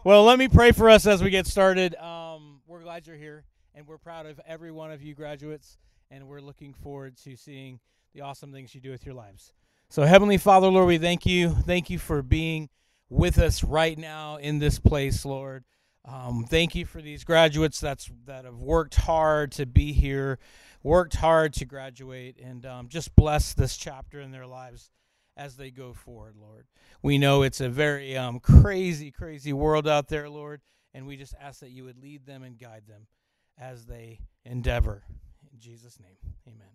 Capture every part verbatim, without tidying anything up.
Well, let me pray for us as we get started. Um, we're glad you're here, and we're proud of every one of you graduates, and we're looking forward to seeing the awesome things you do with your lives. So, Heavenly Father, Lord, we thank you. Thank you for being with us right now in this place, Lord. Um, thank you for these graduates that's that have worked hard to be here, worked hard to graduate, and um, just bless this chapter in their lives as they go forward, Lord. We know it's a very um, crazy, crazy world out there, Lord, and we just ask that you would lead them and guide them as they endeavor. In Jesus' name, amen.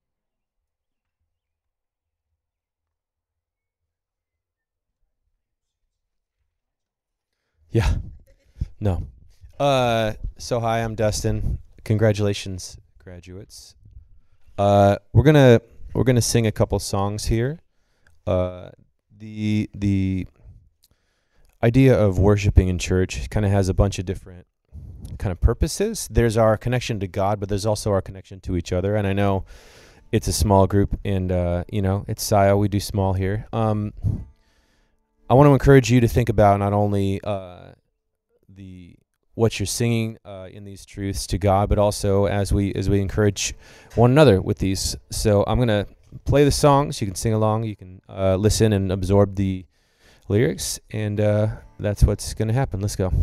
Yeah. No. Uh, so hi, I'm Dustin. Congratulations, graduates. Uh, we're gonna we're gonna sing a couple songs here. Uh, the the idea of worshiping in church kind of has a bunch of different kind of purposes. There's our connection to God, but there's also our connection to each other. And I know it's a small group, and uh, you know it's S I O. We do small here. Um, I want to encourage you to think about not only uh, the what you're singing uh, in these truths to God, but also as we as we encourage one another with these. So I'm gonna play the songs. You can sing along. You can uh, listen and absorb the lyrics, and uh, that's what's gonna happen. Let's go.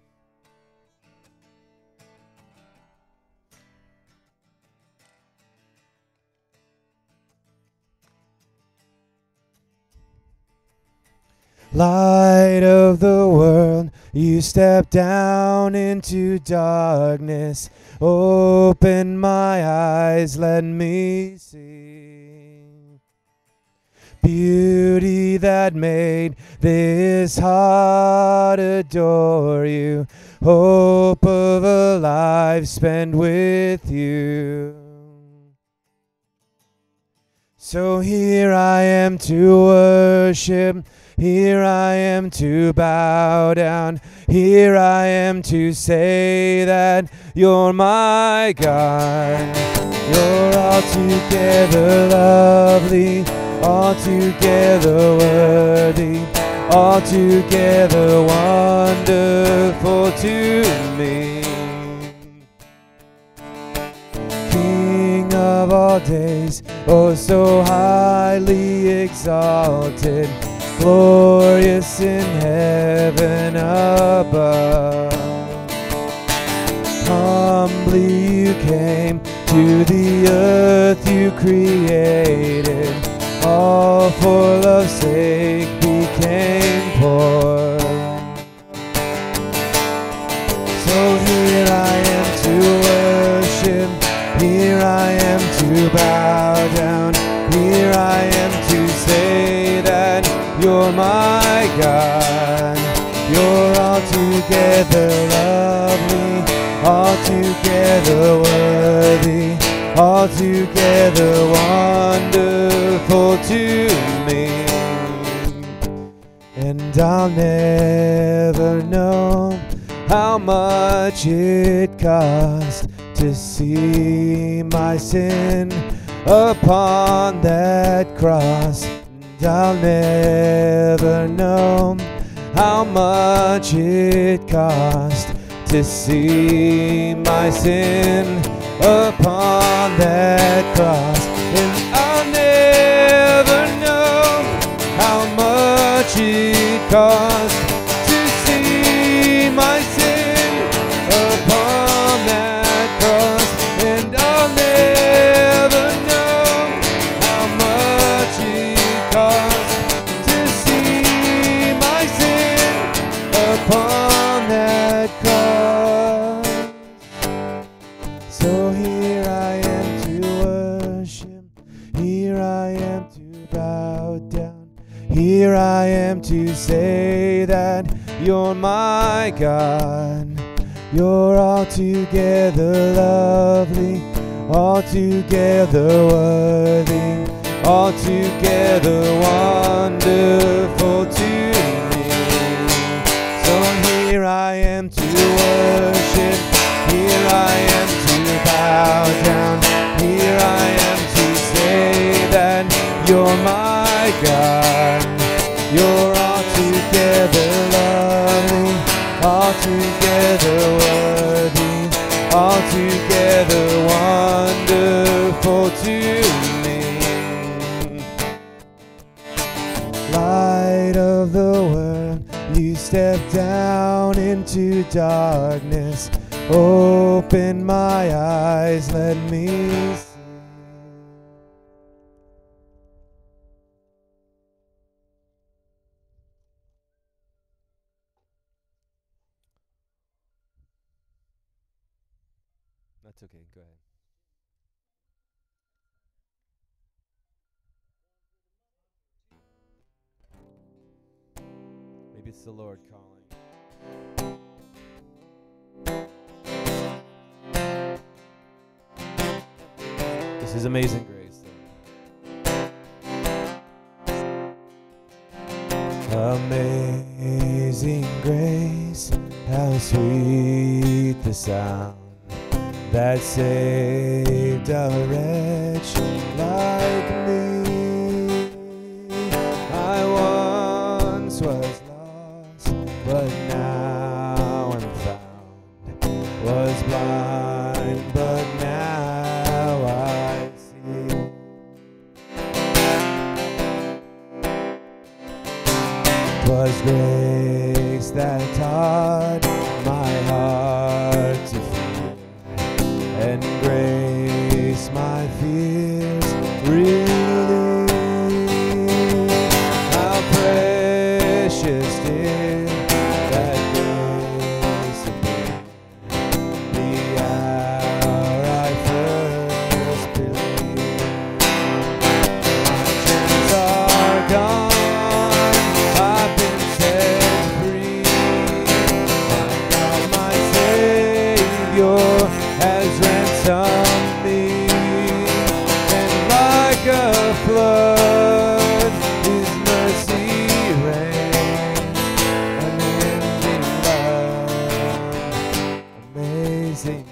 Light of the world, you step down into darkness. Open my eyes, let me see beauty that made this heart adore you. Hope of a life spent with you. So here I am to worship. Here I am to bow down. Here I am to say that you're my God. You're altogether lovely, altogether worthy, altogether wonderful to me. King of all days, oh so highly exalted, glorious in heaven above. Humbly you came to the earth you created, all for love's sake became poor. So here I am to worship, here I am to bow down, here I am to say that you're my God. You're altogether lovely, altogether worthy, altogether wonderful to me. And I'll never know how much it cost to see my sin upon that cross. I'll never know how much it cost to see my sin upon that cross. And I'll never know how much it cost to see my sin upon that cross. And I'll never know how much it cost to see my sin upon that cross. So here I am to worship, here I am to bow down, here I am to say that you're my God. You're altogether lovely, altogether worthy, altogether wonderful to me. So here I am to worship, here I am to bow down, here I am to say that you're my God. You're altogether lovely, altogether worthy, altogether wonderful to me. Light of the world, you step down into darkness. Open my eyes, let me see. That's okay, go ahead. Maybe it's the Lord calling. This is Amazing Grace. Amazing grace, how sweet the sound that saved a wretch like me. I once was lost, but now I'm found. Was blind, but now I see. 'Twas grace that taught my heart to fear, and grace my fears relieved. How precious did that grace appear the hour I first believed. My chains are gone, I've been set free. My God, my Savior has ransomed me, and like a flood His mercy reigns, unending love, amazing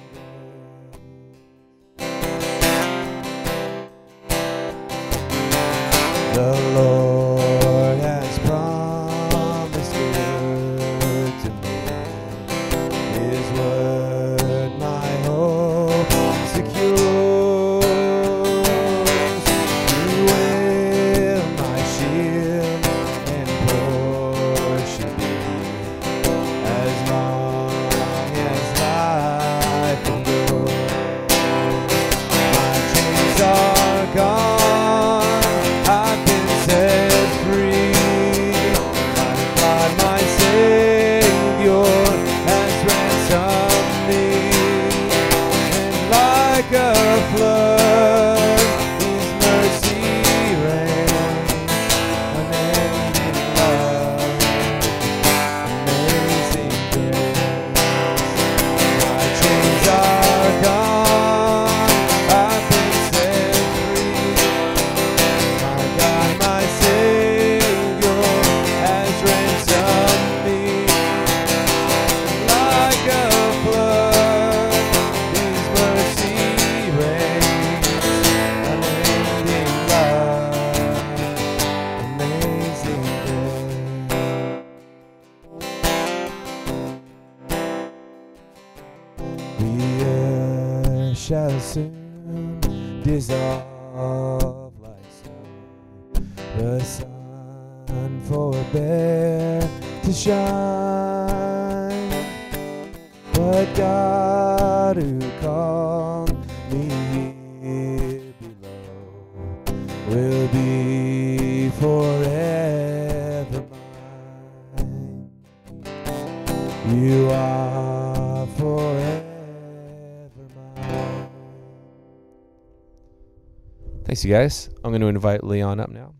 grace. The Lord has promised good to me. His word my hope secures. He will my shield and portion be, as long as life endures. My chains are gone, I've been set free. My God, my Savior has ransomed me, and like a flood His mercy reigns, unending love, amazing grace. My chains are gone, I've been set free. My God, my Savior has ransomed me, like a flood His mercy reigns, unending love, amazing grace. The earth shall soon dissolve like snow. The sun forbear to shine, but God who called me here below will be forever mine. You are forever mine. Thanks, you guys. I'm going to invite Leon up now.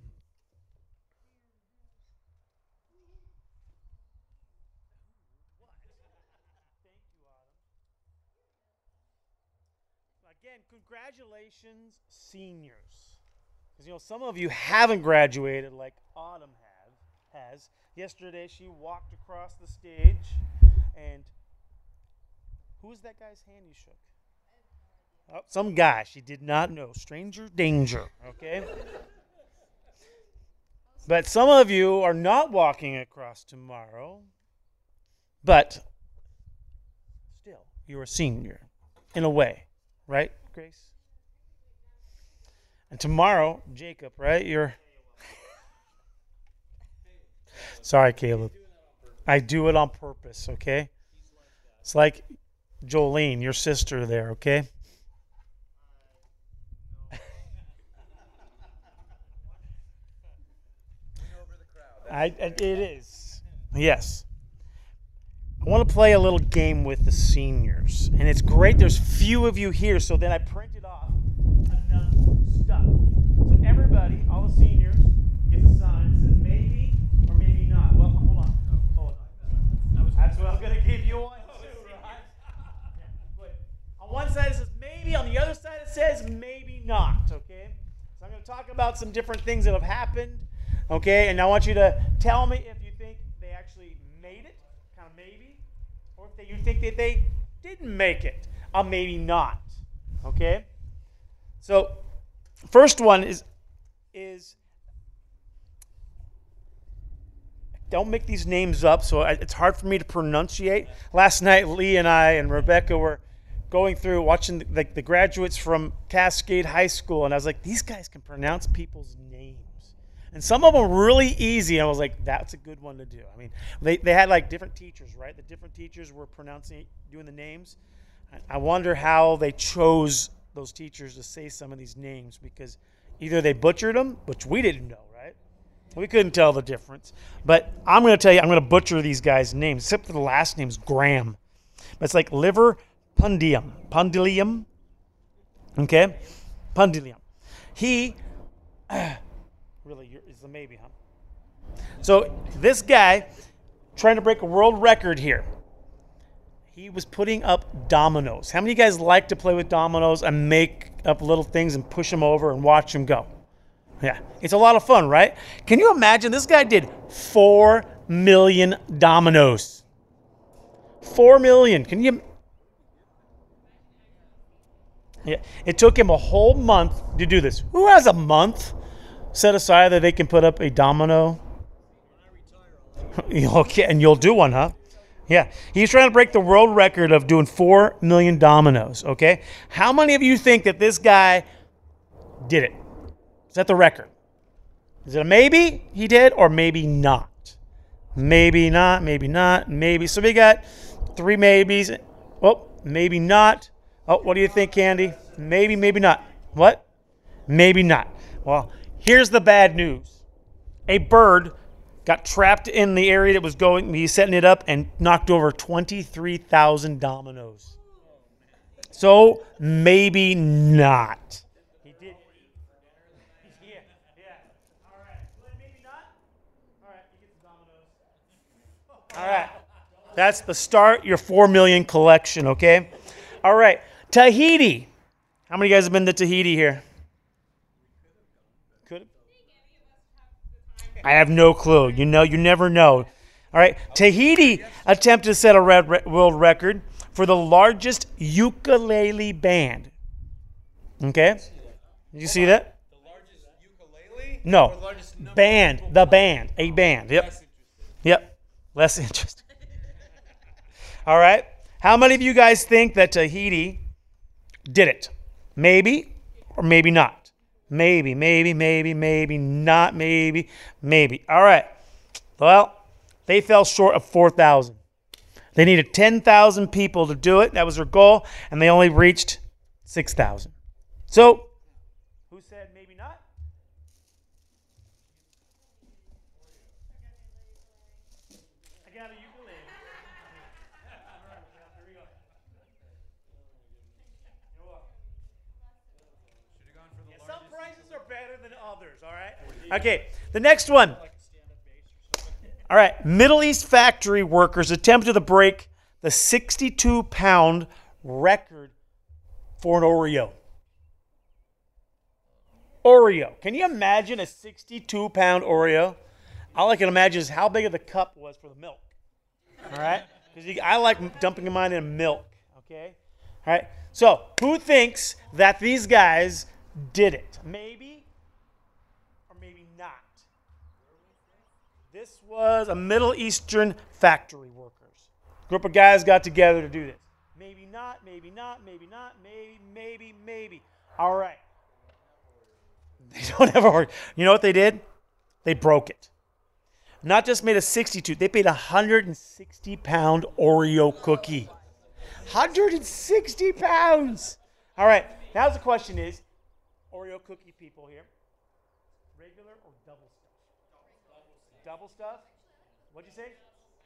Again, congratulations, seniors. Because, you know, some of you haven't graduated like Autumn have, has. Yesterday, she walked across the stage, and who was that guy's hand you shook? Oh, some guy she did not know. Stranger danger, okay? But some of you are not walking across tomorrow But still, you're a senior in a way, right, Grace? And tomorrow, Jacob, right? You're. Sorry, Caleb. I do it on purpose, okay? It's like Jolene, your sister there, okay? I, it is. Yes. I want to play a little game with the seniors. And it's great. There's few of you here, so then I printed off enough stuff. So everybody, all the seniors, gets a sign that says maybe or maybe not. Well, hold on. Hold on. That's what I was going to give you one, too, right? But on one side it says maybe, on the other side it says maybe not, okay? So I'm going to talk about some different things that have happened. Okay, and I want you to tell me if you think they actually made it, kind of maybe, or if they, you think that they didn't make it, or maybe not. Okay? So, first one is, is don't make these names up, so I, it's hard for me to pronunciate. Last night, Lee and I and Rebecca were going through, watching the, the, the graduates from Cascade High School, and I was like, these guys can pronounce people's names. And some of them were really easy, and I was like, that's a good one to do. I mean, they, they had like different teachers, right? The different teachers were pronouncing, doing the names. I wonder how they chose those teachers to say some of these names, because either they butchered them, which we didn't know, right? We couldn't tell the difference. But I'm going to tell you, I'm going to butcher these guys' names, except for the last name's Graham. But it's like liver pundium. Pundilium. Okay? Pundilium. He... Uh, Really, is the maybe, huh? So this guy, trying to break a world record here. He was putting up dominoes. How many of you guys like to play with dominoes and make up little things and push them over and watch them go? Yeah, it's a lot of fun, right? Can you imagine? This guy did four million dominoes. Four million. Can you? Yeah, it took him a whole month to do this. Who has a month set aside that they can put up a domino? Okay, and you'll do one, huh? Yeah. He's trying to break the world record of doing four million dominoes, okay? How many of you think that this guy did it? Is that the record? Is it a maybe he did, or maybe not? Maybe not, maybe not, maybe. So we got three maybes. Oh, maybe not. Oh, what do you think, Candy? Maybe, maybe not. What? Maybe not. Well, here's the bad news. A bird got trapped in the area that was going, he's setting it up, and knocked over twenty-three thousand dominoes. So, maybe not. He did. Yeah, yeah. All right. Maybe not? All right, you get the dominoes. All right. That's the start, your four million collection, okay? All right. Tahiti. How many of you guys have been to Tahiti here? I have no clue. You know, you never know. All right. Tahiti attempted to set a red world record for the largest ukulele band. Okay? Did you see that? The largest ukulele? No. Band. The band. A band. Yep. Yep. Less interesting. All right. How many of you guys think that Tahiti did it? Maybe or maybe not? Maybe, maybe, maybe, maybe, not maybe, maybe. All right. Well, they fell short of four thousand. They needed ten thousand people to do it. That was their goal, and they only reached six thousand. So, who said maybe not? I got a ukulele. Here we go. You're welcome. Yeah, some prices are better than others, all right? Okay, the next one. All right, Middle East factory workers attempted to break the sixty-two pound record for an Oreo. Oreo. Can you imagine a sixty-two pound Oreo? All I can imagine is how big of the cup was for the milk. All right? Because I like dumping mine in milk, okay? All right, so who thinks that these guys did it? Maybe or maybe not. This was a Middle Eastern factory workers. Group of guys got together to do this. Maybe not, maybe not, maybe not, maybe, maybe, maybe. All right. They don't have a word. You know what they did? They broke it. Not just made a sixty-two. They made a one hundred sixty pound Oreo cookie. one hundred sixty pounds. All right. Now the question is, Oreo cookie people here, regular or double stuff? Double stuff? What'd you say?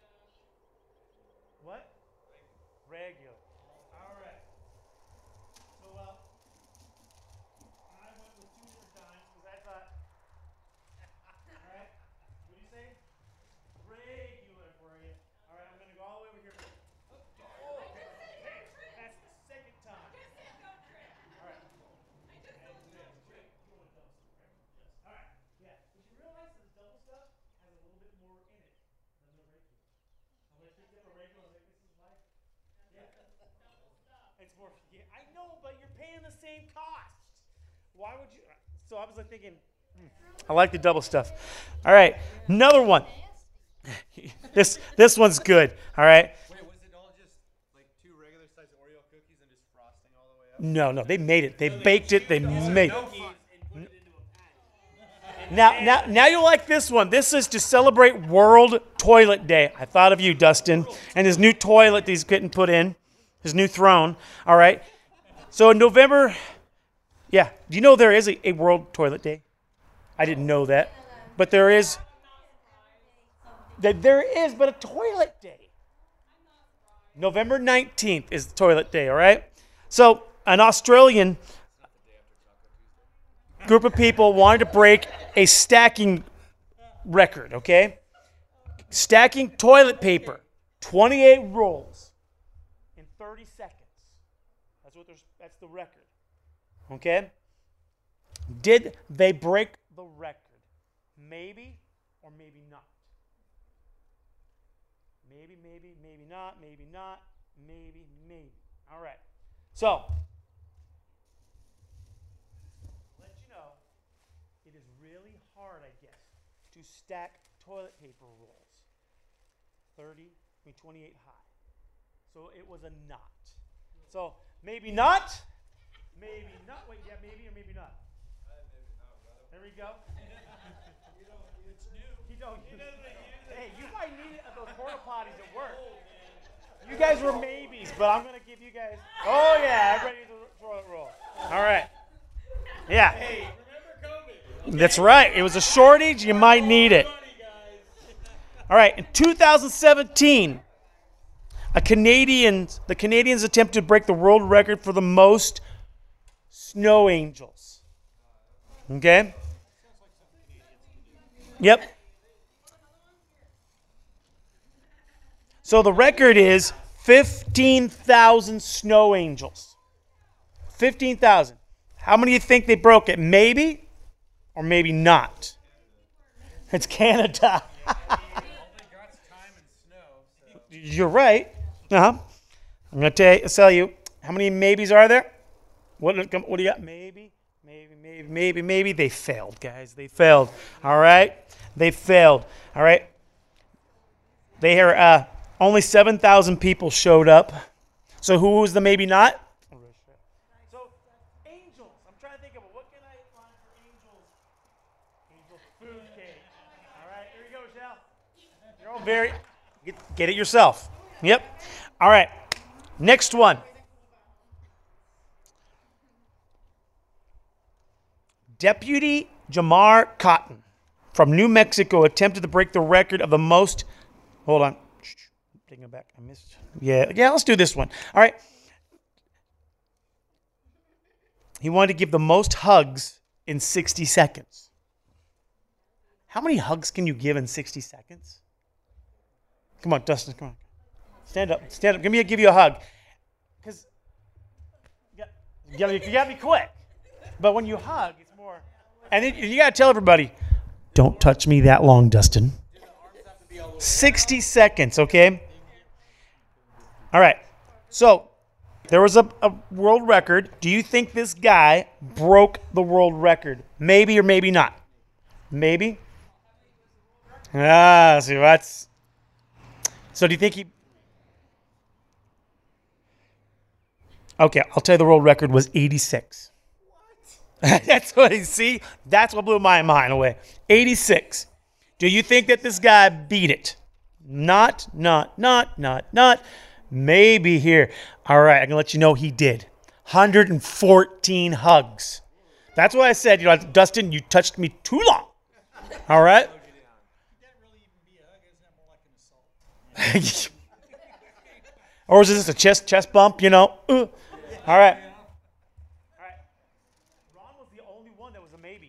What? Regular. All right. So, well, I went with two different times because I thought, all right, what do you say? Regular for you. All right, I'm going to go all the way over here. Oh, okay. That's the second time. All right. All right. Yeah. Did you realize that the double stuff has a little bit more in it than the regular? I'm going to pick up a regular and make this is life. Yeah. It's more. Yeah, I know, but you're paying the same cost. Why would you? So I was like thinking, hmm, I like the double stuff. All right, another one. this this one's good. All right. Wait, was it all just like two regular size Oreo cookies and just frosting all the way up? No, no, they made it. They baked it. They made it. Now, now, now you like this one. This is to celebrate World Toilet Day. I thought of you, Dustin, and his new toilet that he's getting put in, his new throne. All right. So in November, yeah. Do you know there is a, a World Toilet Day? I didn't know that, but there is. That there is, but a toilet day. November nineteenth is the toilet day. All right. So an Australian group of people wanted to break a stacking record, okay? Stacking toilet paper, twenty-eight rolls in thirty seconds. That's what there's that's the record. Okay? Did they break the record? Maybe or maybe not. Maybe, maybe, maybe not, maybe not, maybe, maybe. All right. So, hard, I guess, to stack toilet paper rolls. thirty, I mean twenty-eight high. So it was a knot. So maybe not, maybe not. Wait, yeah, maybe or maybe not. There we go. It's new. You don't use it. Hey, you might need it at those porta potties at work. You guys were maybes, but I'm going to give you guys. Oh, yeah, everybody needs a toilet roll. All right. Yeah. Hey, remember COVID? That's right. It was a shortage. You might need it. All right. In two thousand seventeen, a Canadian, the Canadians attempted to break the world record for the most snow angels. Okay? Yep. So the record is fifteen thousand snow angels. fifteen thousand. How many do you think they broke it? Maybe or maybe not? It's Canada. You're right. Uh-huh. I'm going to tell you, how many maybes are there? What, what do you got? Maybe, maybe, maybe, maybe, maybe. They failed, guys. They failed. All right? They failed. All right? They are, uh, only seven thousand people showed up. So who was the maybe not? So, angels. I'm trying to think of it. What can I find for angels? Angel food cake. All right, here you go, Michelle. You're all very... Get, get it yourself. Yep. All right. Next one. Deputy Jamar Cotton from New Mexico attempted to break the record of the most... Hold on. Taking it back. I missed. Yeah, yeah, let's do this one. All right. He wanted to give the most hugs in sixty seconds. How many hugs can you give in sixty seconds? Come on, Dustin, come on. Stand up. Stand up. Give me a, give you a hug. Because you got, you, gotta, you gotta be quick. But when you hug, it's more. And then you gotta tell everybody, don't touch me that long, Dustin. sixty seconds, okay? All right. So, there was a, a world record. Do you think this guy broke the world record? Maybe or maybe not? Maybe? Ah, see, that's... So do you think he... Okay, I'll tell you the world record was eighty-six. What? That's what you see. That's what blew my mind away. eighty-six. Do you think that this guy beat it? Not, not, not, not, not. Maybe here. All right, I can let you know he did. one hundred fourteen hugs. That's why I said, you know, Dustin, you touched me too long. All right? Or is this a chest chest bump, you know? Uh. All right. All right. Ron was the only one that was a maybe.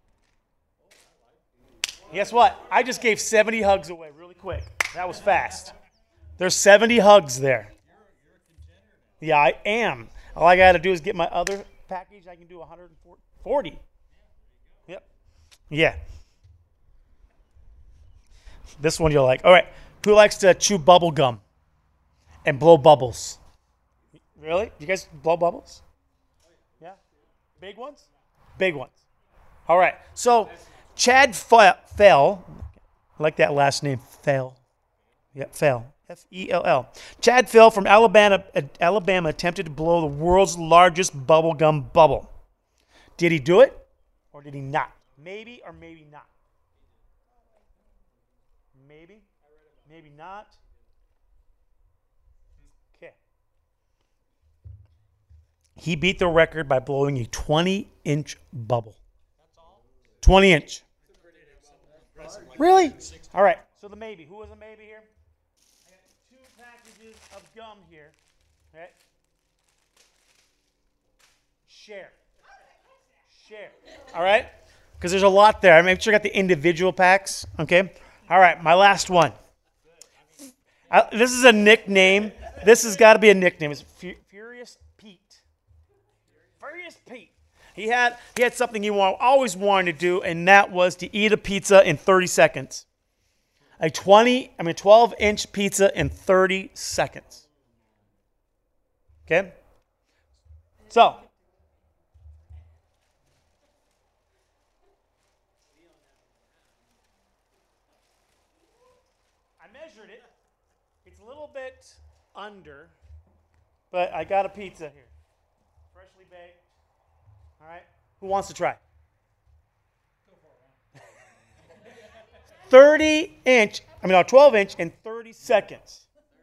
Guess what? I just gave seventy hugs away really quick. That was fast. There's seventy hugs there. Yeah, I am. All I got to do is get my other package. I can do one hundred forty. Yep. Yeah. This one you'll like. All right. Who likes to chew bubble gum and blow bubbles? Really? You guys blow bubbles? Yeah? Big ones? Big ones. All right. So Chad Fell, I like that last name, Fell. Yeah, Fell. F E L L. Chad Fell from Alabama, Alabama attempted to blow the world's largest bubble gum bubble. Did he do it or did he not? Maybe or maybe not. Maybe. Maybe not. Okay. He beat the record by blowing a twenty-inch bubble. twenty-inch. Really? All right. So the maybe. Who was a maybe here? I got two packages of gum here. All right. Share. Share. All right? Because there's a lot there. I make sure I got the individual packs. Okay? All right. My last one. I, this is a nickname. This has got to be a nickname. It's Furious Pete. Furious Pete. He had he had something he want, always wanted to do, and that was to eat a pizza in thirty seconds. A twenty, I mean twelve inch pizza in thirty seconds. Okay? So, I measured it. It's a little bit under, but I got a pizza here. Freshly baked. All right. Who wants to try? thirty inch, I mean, no, twelve inch in thirty seconds.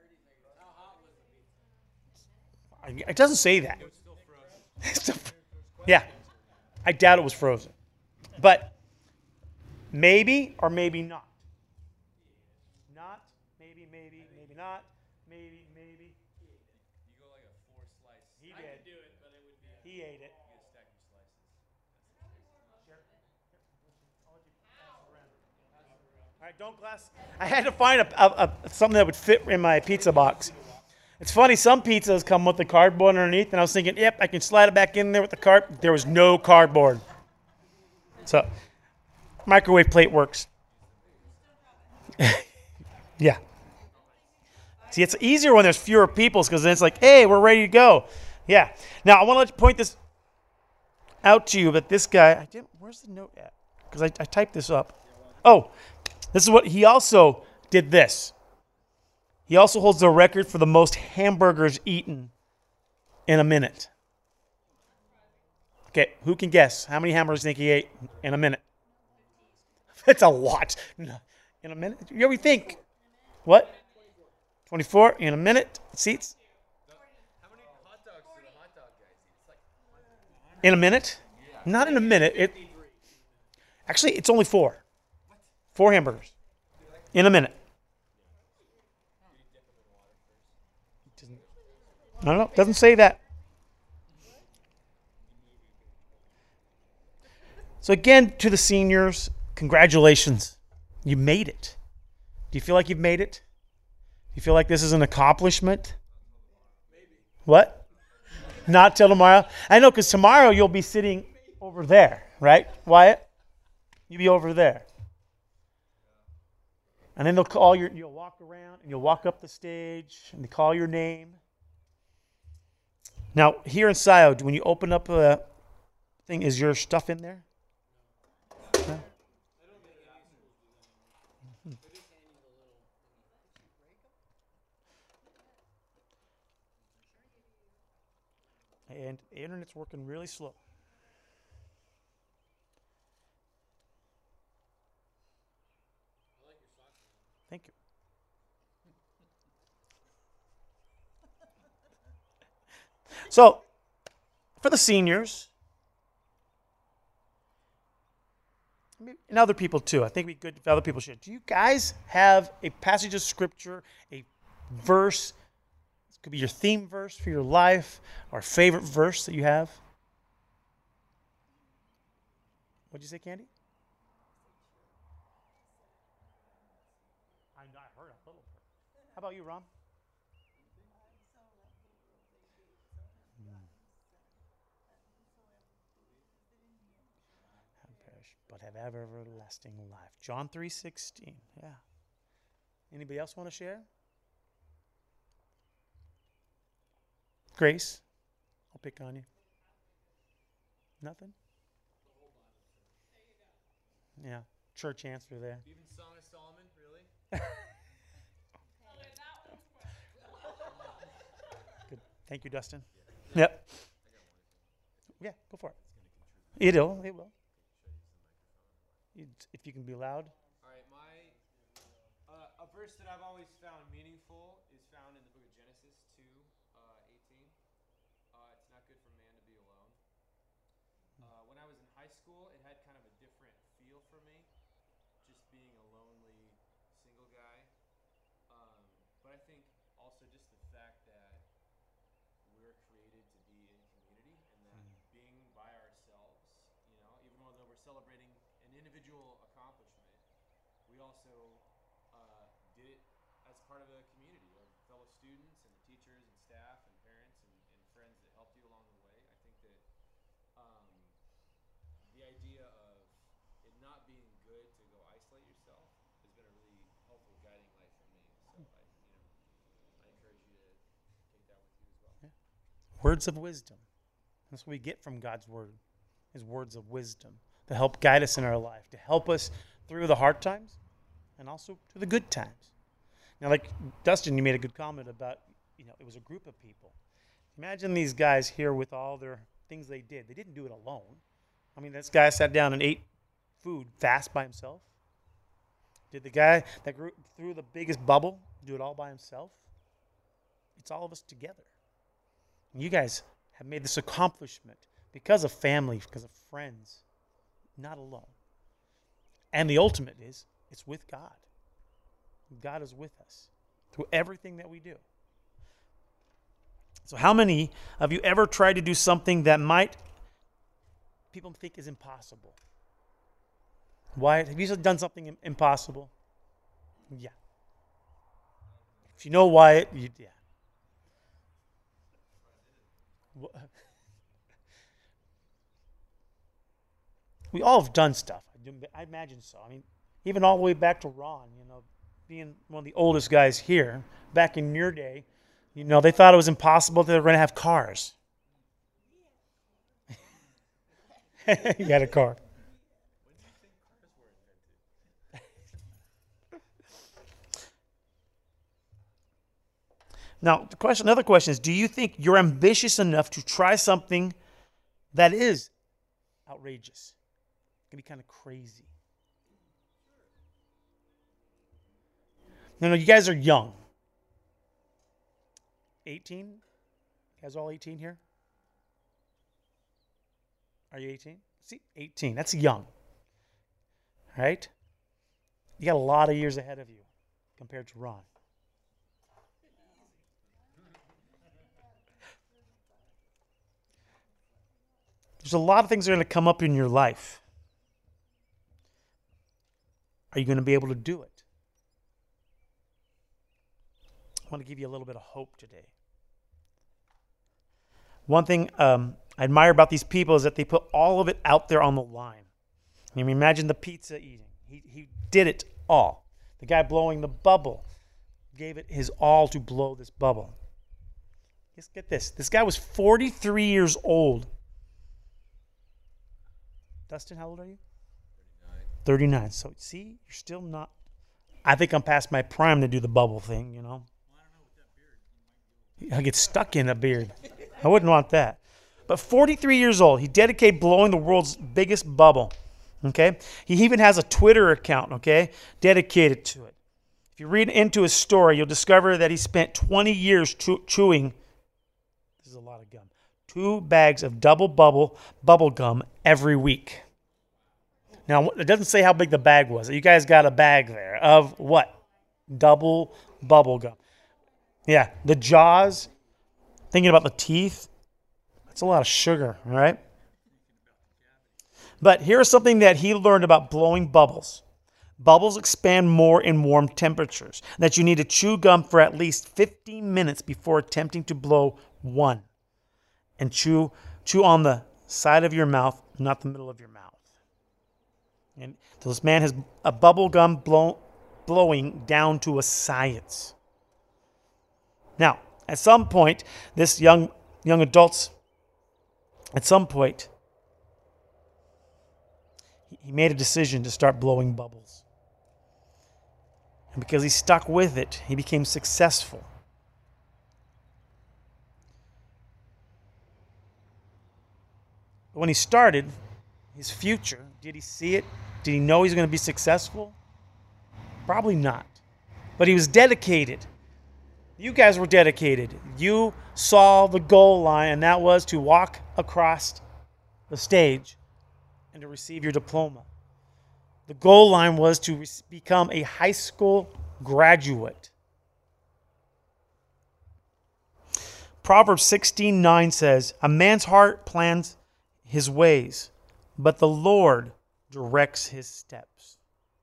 It doesn't say that. It was still frozen. Yeah. I doubt it was frozen. But maybe or maybe not. Not, maybe, maybe, maybe not, maybe, maybe. You go like a four slice. He did. I could do it, but it would be. He ate it. You get stack your slices. All right, don't glass. I had to find a, a, a something that would fit in my pizza box. It's funny, some pizzas come with the cardboard underneath, and I was thinking, yep, I can slide it back in there with the card. There was no cardboard. So, microwave plate works. Yeah. See, it's easier when there's fewer people because then it's like, hey, we're ready to go. Yeah. Now, I want to point this out to you, but this guy, I didn't, where's the note at? Because I, I typed this up. Oh, this is what he also did this. He also holds the record for the most hamburgers eaten in a minute. Okay, who can guess? How many hamburgers do you think he ate in a minute? It's a lot. In a minute? You ever think? What? twenty-four in a minute? Seats? How many hot dogs do the hot dog guys eat? It's like In a minute? Not in a minute. It Actually, it's only four. Four hamburgers. In a minute. I don't know. It doesn't say that. So again, to the seniors, congratulations. You made it. Do you feel like you've made it? Do you feel like this is an accomplishment? Maybe. What? Not till tomorrow? I know, because tomorrow you'll be sitting over there, right, Wyatt? You'll be over there. And then they'll call your, you'll walk around and you'll walk up the stage and they call your name. Now, here in S I O, when you open up a thing, is your stuff in there? No? And the internet's working really slow. Thank you. So, for the seniors, and other people too, I think it'd be good if other people should. Do you guys have a passage of scripture, a verse? It could be your theme verse for your life, or a favorite verse that you have. What'd you say, Candy? I know, I heard a little bit. How about you, Ron? But have everlasting life. John three sixteen. Yeah. Anybody else want to share? Grace, I'll pick on you. Nothing? Yeah. Church answer there. Even Song of Solomon, really? Good. Thank you, Dustin. Yep. Yeah, go for it. It will. It will. If you can be loud. All right, my uh, a verse that I've always found meaningful is found in the book of Genesis two eighteen. Uh, it's not good for man to be alone. Uh, when I was in high school, it had kind of a different feel for me, just being a lonely single guy. Um, but I think also just the fact that we're created to be in community, and that mm. being by ourselves, you know, even though we're celebrating an individual accomplishment, we also uh, did it as part of a community of fellow students and the teachers and staff and parents and, and friends that helped you along the way. I think that um, the idea of it not being good to go isolate yourself has been a really helpful guiding light for me. So I, you know, I encourage you to take that with you as well. Yeah. Words of wisdom. That's what we get from God's word, is words of wisdom to help guide us in our life, to help us through the hard times and also through the good times. Now, like Dustin, you made a good comment about, you know, it was a group of people. Imagine these guys here with all their things they did. They didn't do it alone. I mean, this guy sat down and ate food fast by himself. Did the guy that grew through the biggest bubble do it all by himself? It's all of us together. And you guys have made this accomplishment because of family, because of friends. Not alone. And the ultimate is, it's with God. God is with us through everything that we do. So how many of you ever tried to do something that might people think is impossible? Wyatt, have you done something impossible? Yeah. If you know Wyatt, you, yeah. We all have done stuff. I imagine so. I mean, even all the way back to Ron, you know, being one of the oldest guys here, back in your day, you know, they thought it was impossible that they were going to have cars. You got a car. Now, the question, another question is, do you think you're ambitious enough to try something that is outrageous? It can be kind of crazy. No, no, you guys are young. eighteen? You guys all eighteen here? Are you eighteen? See, eighteen. That's young. Right? You got a lot of years ahead of you compared to Ron. There's a lot of things that are going to come up in your life. Are you going to be able to do it? I want to give you a little bit of hope today. One thing um, I admire about these people is that they put all of it out there on the line. I mean, imagine the pizza eating. He, he did it all. The guy blowing the bubble gave it his all to blow this bubble. Just get this. This guy was forty-three years old. Dustin, how old are you? thirty-nine. thirty-nine. So, see, you're still not. I think I'm past my prime to do the bubble thing, you know. Well, I don't know with that beard. I get stuck in a beard. I wouldn't want that. But forty-three years old, he dedicated blowing the world's biggest bubble. Okay? He even has a Twitter account, okay, dedicated to it. If you read into his story, you'll discover that he spent twenty years chew- chewing, this is a lot of gum, two bags of double bubble bubble gum every week. Now, it doesn't say how big the bag was. You guys got a bag there of what? Double bubble gum. Yeah, the jaws, thinking about the teeth, that's a lot of sugar, all right? But here's something that he learned about blowing bubbles. Bubbles expand more in warm temperatures, that you need to chew gum for at least fifteen minutes before attempting to blow one. And chew, chew on the side of your mouth, not the middle of your mouth. And so this man has a bubble gum blow, blowing down to a science. Now, at some point, this young young adults, at some point, he made a decision to start blowing bubbles. And because he stuck with it, he became successful. But when he started, his future, did he see it? Did he know he was going to be successful? Probably not. But he was dedicated. You guys were dedicated. You saw the goal line, and that was to walk across the stage and to receive your diploma. The goal line was to re- become a high school graduate. Proverbs sixteen nine says, "A man's heart plans his ways, but the Lord directs his steps."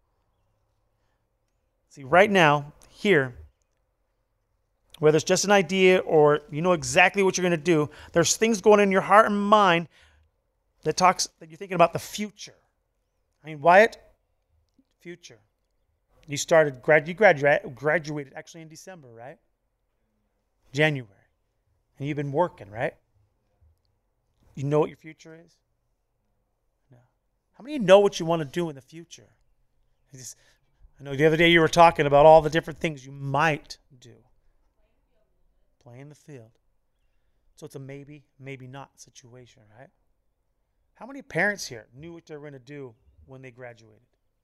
See, right now, here, whether it's just an idea or you know exactly what you're going to do, there's things going in your heart and mind that talks that you're thinking about the future. I mean, Wyatt, future. You started, grad, you graduated, graduated actually in December, right? January. And you've been working, right? You know what your future is? No. How many of you know what you want to do in the future? I, just, I know the other day you were talking about all the different things you might do. Play in the field. So it's a maybe, maybe not situation, right? How many parents here knew what they were going to do when they graduated?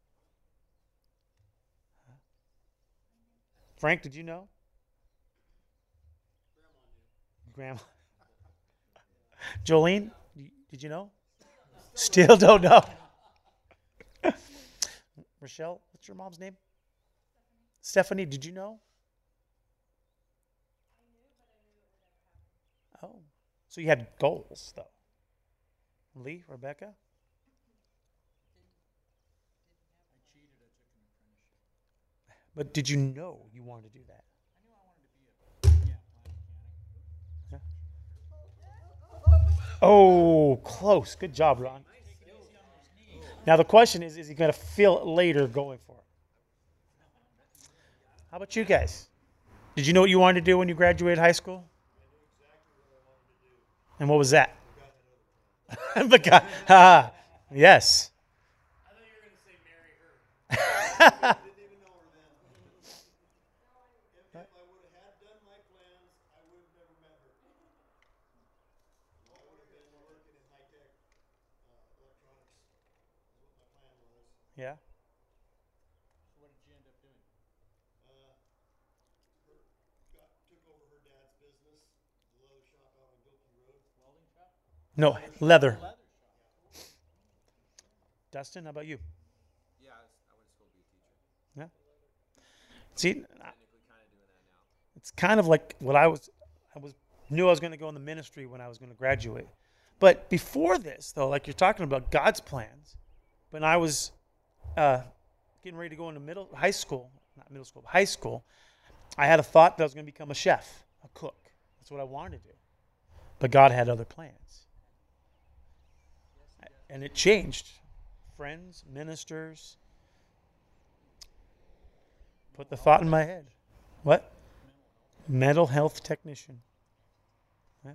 Huh? Frank, did you know? Grandma knew. Grandma. Jolene, did you know? Still don't know. Rochelle, what's your mom's name? Stephanie, did you know? Oh, so you had goals, though. Lee, Rebecca? But did you know you wanted to do that? I knew I wanted to be a yeah, mechanic. Oh, close. Good job, Ron. Now the question is, is he going to feel it later going for it? How about you guys? Did you know what you wanted to do when you graduated high school? And what was that? But God, ah, yes. I thought you were going to say marry her. I didn't even know her then. If, if I would have had done my plans, I would have never met her. I would have been working in high tech uh, electronics. That's what my plan was. Yeah. So what did you end up doing? Uh, her, got, took over her dad's business, the leather shop out on Gilpin Road. Welding shop? No, leather. Dustin, how about you? Yeah, I, was, I went to school to be a teacher. Yeah. See, Technically kind of doing that now. it's kind of like what I was. I was knew I was going to go in the ministry when I was going to graduate. But before this, though, like you're talking about God's plans, when I was uh, getting ready to go into middle high school, not middle school, high school, I had a thought that I was going to become a chef, a cook. That's what I wanted to do. But God had other plans. And it changed. Friends, ministers, put the thought in my head. What? Mental health technician. Huh?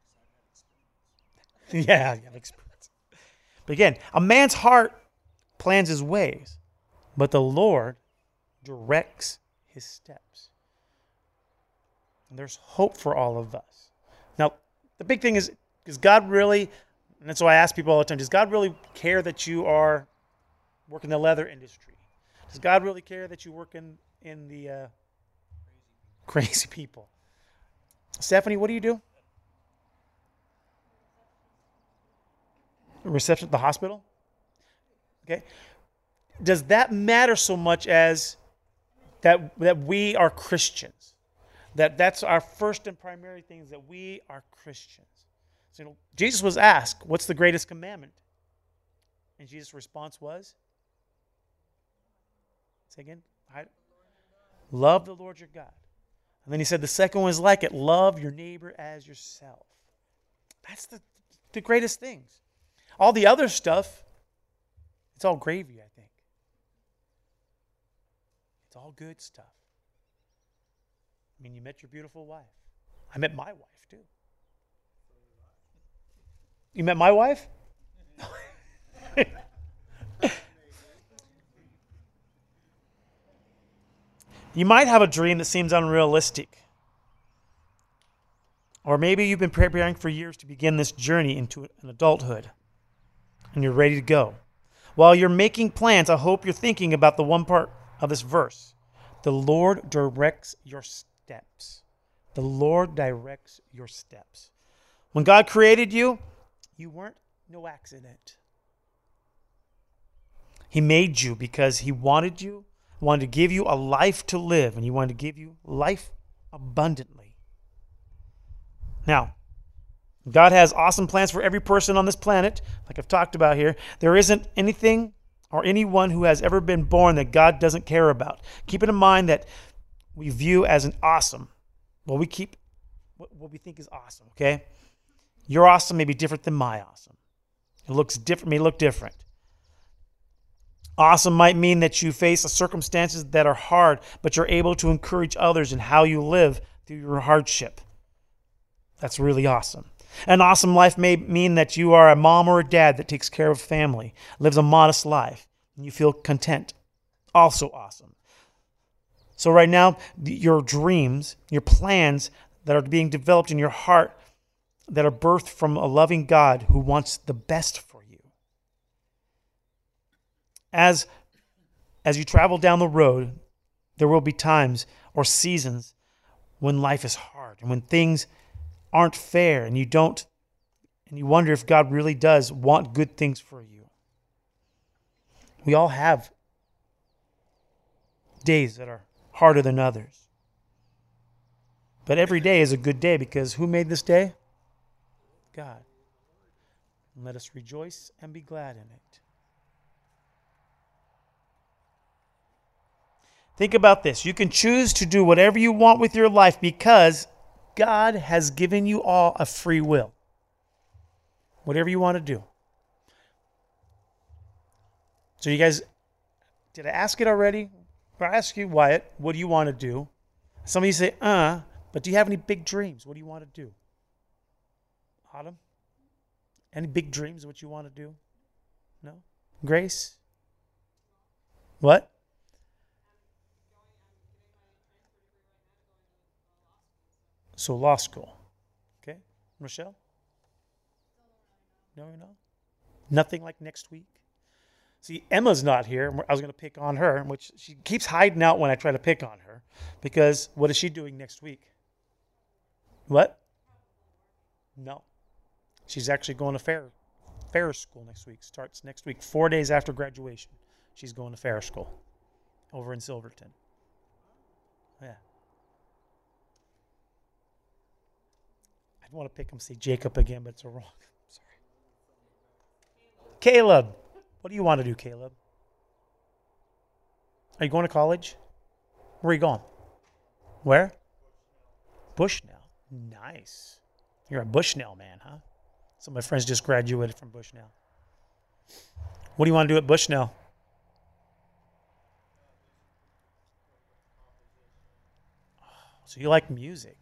Yeah, I have experience. But again, a man's heart plans his ways, but the Lord directs his steps. And there's hope for all of us. Now, the big thing is, Does God really, and that's why I ask people all the time, does God really care that you are working in the leather industry? Does God really care that you work in, in the uh, crazy people? Stephanie, what do you do? Reception at the hospital? Okay. Does that matter so much as that that we are Christians? That that's our first and primary thing is that we are Christians. So, you know, Jesus was asked, what's the greatest commandment? And Jesus' response was? Say again? I, love the Lord your God. And then he said the second one is like it, love your neighbor as yourself. That's the, the greatest things. All the other stuff, it's all gravy, I think. It's all good stuff. I mean, you met your beautiful wife. I met my wife, too. You met my wife? You might have a dream that seems unrealistic. Or maybe you've been preparing for years to begin this journey into an adulthood. And you're ready to go. While you're making plans, I hope you're thinking about the one part of this verse. The Lord directs your steps. The Lord directs your steps. When God created you, you weren't no accident. He made you because he wanted you, wanted to give you a life to live, and he wanted to give you life abundantly. Now, God has awesome plans for every person on this planet, like I've talked about here. There isn't anything or anyone who has ever been born that God doesn't care about. Keep it in mind that we view as an awesome, well, we keep what we think is awesome, okay? Your awesome may be different than my awesome. It looks different, may look different. Awesome might mean that you face circumstances that are hard, but you're able to encourage others in how you live through your hardship. That's really awesome. An awesome life may mean that you are a mom or a dad that takes care of family, lives a modest life, and you feel content. Also awesome. So right now, your dreams, your plans that are being developed in your heart that are birthed from a loving God who wants the best for you. As, as you travel down the road, there will be times or seasons when life is hard and when things aren't fair and you don't, and you wonder if God really does want good things for you. We all have days that are harder than others. But every day is a good day because who made this day? God. And let us rejoice and be glad in it. Think about this. You can choose to do whatever you want with your life because God has given you all a free will. Whatever you want to do. So you guys, did I ask it already? Or I ask you, Wyatt, what do you want to do? Some of you say, uh, but do you have any big dreams? What do you want to do? Autumn? Any big dreams of what you want to do? No? Grace? What? So law school. Okay. Rochelle? No, no. Nothing like next week? See, Emma's not here. I was going to pick on her, which she keeps hiding out when I try to pick on her. Because what is she doing next week? What? No. She's actually going to fair, fair school next week. Starts next week, four days after graduation. She's going to fair school over in Silverton. Yeah. I want to pick him, say Jacob again, but it's a wrong. Sorry. Caleb. What do you want to do, Caleb? Are you going to college? Where are you going? Where? Bushnell. Nice. You're a Bushnell man, huh? Some of my friends just graduated from Bushnell. What do you want to do at Bushnell? Oh, so you like music.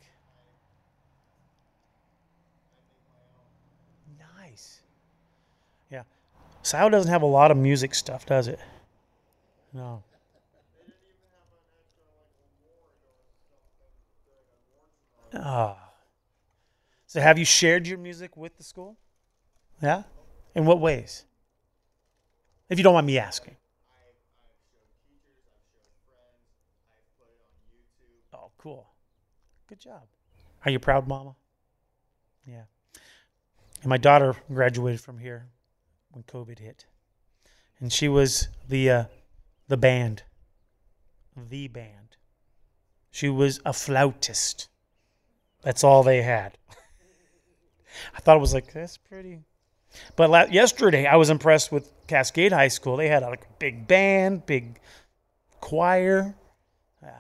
Nice. Yeah. Sal doesn't have a lot of music stuff, does it? No. Ah. So have you shared your music with the school? Yeah? In what ways? If you don't mind me asking. Oh, cool. Good job. Are you proud, Mama? Yeah. And my daughter graduated from here when COVID hit. And she was the uh, the band. The band. She was a flautist. That's all they had. I thought it was like, that's pretty. But la- yesterday, I was impressed with Cascade High School. They had like a big band, big choir. Yeah.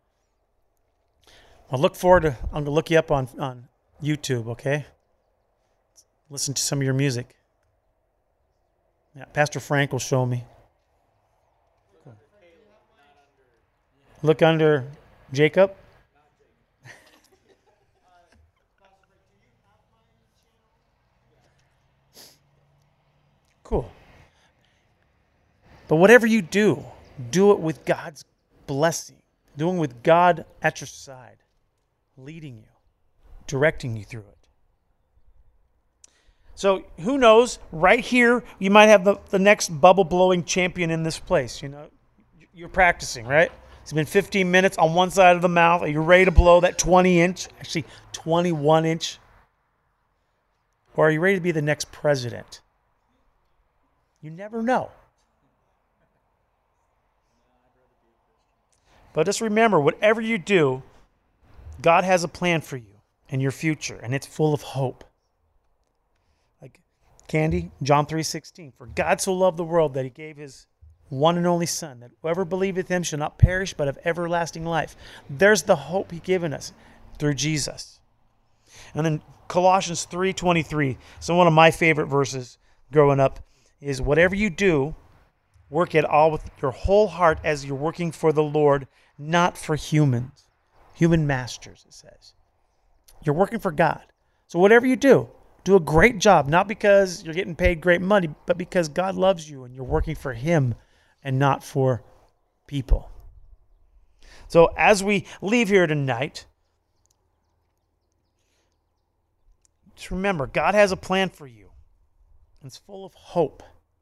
I'll look forward to, I'm going to look you up on, on YouTube, okay? Listen to some of your music. Yeah, Pastor Frank will show me. Cool. Look under Jacob. Cool. But whatever you do, do it with God's blessing. Doing with God at your side, leading you, directing you through it. So who knows, right here, you might have the, the next bubble-blowing champion in this place. You know, you're practicing, right? It's been fifteen minutes on one side of the mouth. Are you ready to blow that twenty inch, actually twenty-one inch? Or are you ready to be the next president? You never know. But just remember, whatever you do, God has a plan for you and your future, and it's full of hope. Like Candy, John three sixteen. For God so loved the world that he gave his one and only Son, that whoever believeth him shall not perish but have everlasting life. There's the hope he's given us through Jesus. And then Colossians three twenty-three. So one of my favorite verses growing up is, whatever you do, work it all with your whole heart as you're working for the Lord, not for humans. Human masters, it says. You're working for God. So whatever you do, do a great job, not because you're getting paid great money, but because God loves you and you're working for him and not for people. So as we leave here tonight, just remember, God has a plan for you. It's full of hope.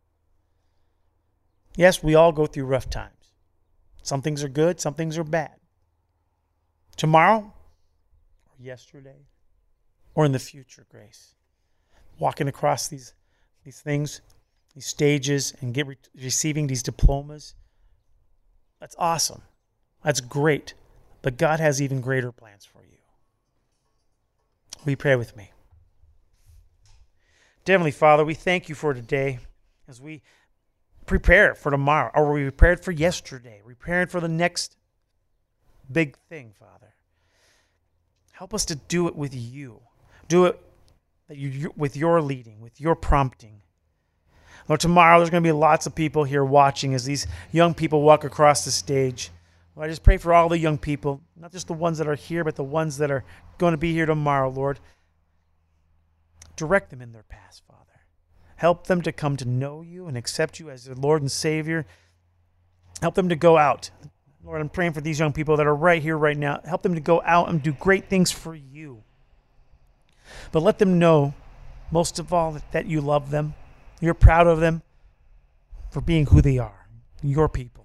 Yes, we all go through rough times. Some things are good, some things are bad. Tomorrow, or yesterday, or in the future, Grace. Walking across these, these things, these stages, and get re- receiving these diplomas. That's awesome. That's great. But God has even greater plans for you. Will you pray with me? Heavenly Father, we thank you for today as we prepare for tomorrow, or we prepared for yesterday, we prepared for the next big thing, Father. Help us to do it with you. Do it that you, with your leading, with your prompting. Lord, tomorrow there's going to be lots of people here watching as these young people walk across the stage. Lord, I just pray for all the young people, not just the ones that are here, but the ones that are going to be here tomorrow, Lord. Direct them in their paths, Father. Help them to come to know you and accept you as their Lord and Savior. Help them to go out. Lord, I'm praying for these young people that are right here, right now. Help them to go out and do great things for you. But let them know, most of all, that you love them. You're proud of them for being who they are, your people.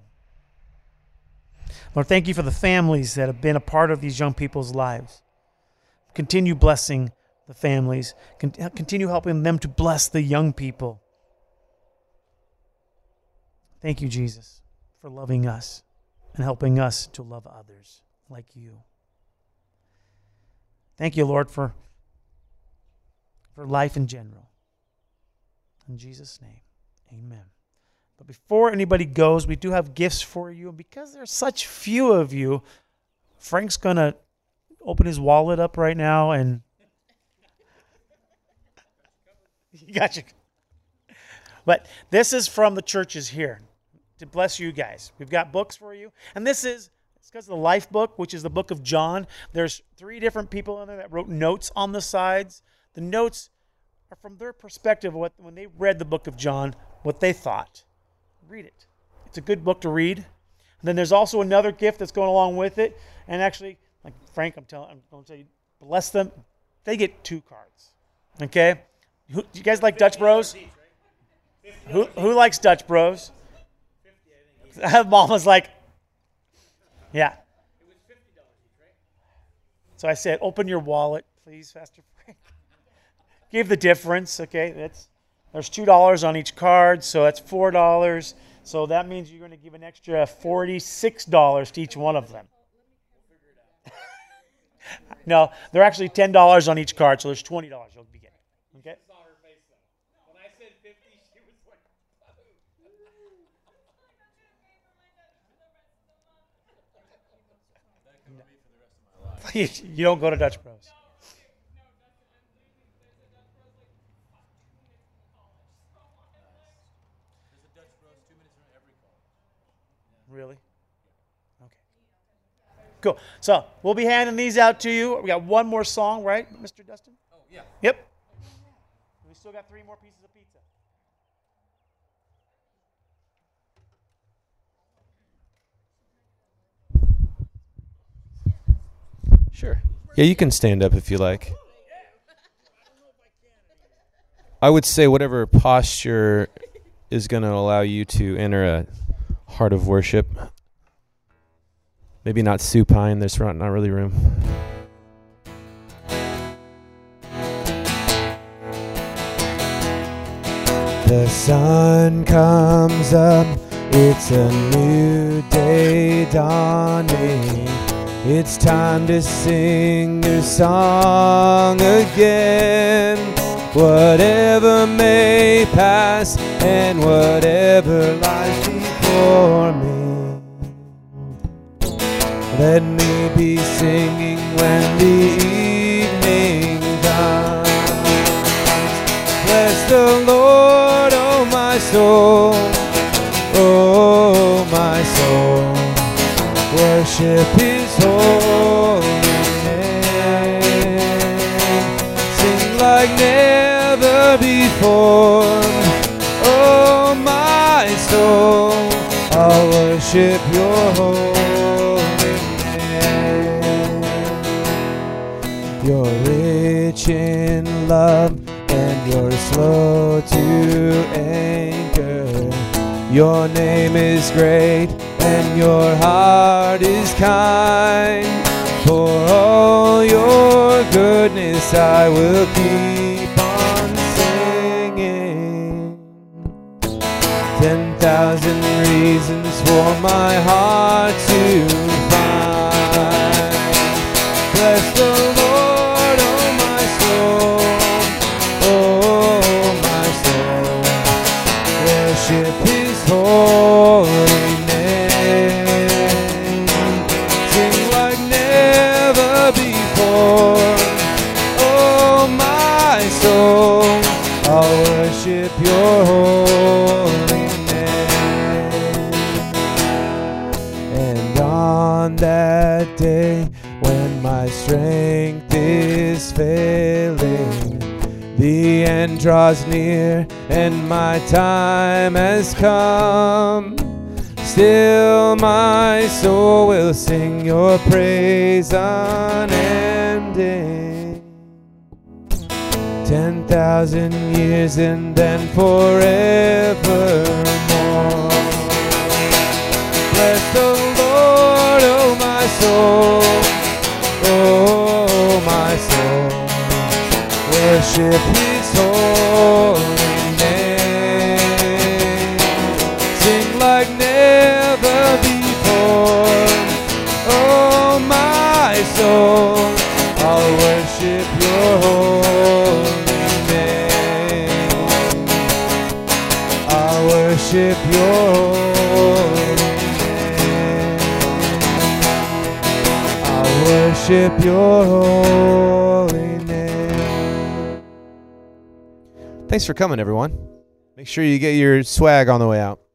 Lord, thank you for the families that have been a part of these young people's lives. Continue blessing the families. Continue helping them to bless the young people. Thank you, Jesus, for loving us and helping us to love others like you. Thank you, Lord, for, for life in general. In Jesus' name, amen. But before anybody goes, we do have gifts for you. And because there's such few of you, Frank's going to open his wallet up right now and you got you. But this is from the churches here to bless you guys. We've got books for you. And this is, it's because of the Life book, which is the book of John. There's three different people in there that wrote notes on the sides. The notes are from their perspective, what when they read the book of John, what they thought. Read it. It's a good book to read. And then there's also another gift that's going along with it. And actually, like Frank, I'm telling, I'm going to tell you, bless them. they get two cards. Okay? Who, do you guys like Dutch Bros? Who who likes Dutch Bros? Mama's like, yeah. So I said, open your wallet, please, Pastor Frank. Give the difference, okay? That's there's two dollars on each card, so that's four dollars. So that means you're going to give an extra forty-six dollars to each one of them. No, they're actually ten dollars on each card, so there's twenty dollars you'll be getting. Okay? When I said fifty, she was you, you don't go to Dutch Bros. Really? Okay. Cool. So we'll be handing these out to you. We got one more song, right, Mister Dustin? Oh, yeah. Yep. We still got three more pieces of pizza. Sure. Yeah, you can stand up if you like. I would say whatever posture is going to allow you to enter a heart of worship. Maybe not supine. There's not, not really room. The sun comes up. It's a new day dawning. It's time to sing your song again. Whatever may pass and whatever lies before me, let me be singing when the evening comes. Bless the Lord, oh my soul, oh my soul. Worship His holy name. Sing like never before. Oh my soul, I'll worship Your holy name. You're rich in love and You're slow to anger. Your name is great and Your heart is kind. For all Your goodness I will keep on singing. Ten thousand reasons for my heart to find. Bless the Lord, oh my soul, oh my soul. Worship His holy name. Sing like never before. Oh my soul, I'll worship Your holy name. And on that day when my strength is failing, the end draws near and my time has come, still my soul will sing Your praise unending. Ten thousand years and then forevermore. Bless the Lord, oh my soul, oh my soul. Worship His holy name. Sing like never before. Oh my soul, I'll worship Your holy name. I'll worship Your holy name. I'll worship Your holy name. Thanks for coming, everyone. Make sure you get your swag on the way out.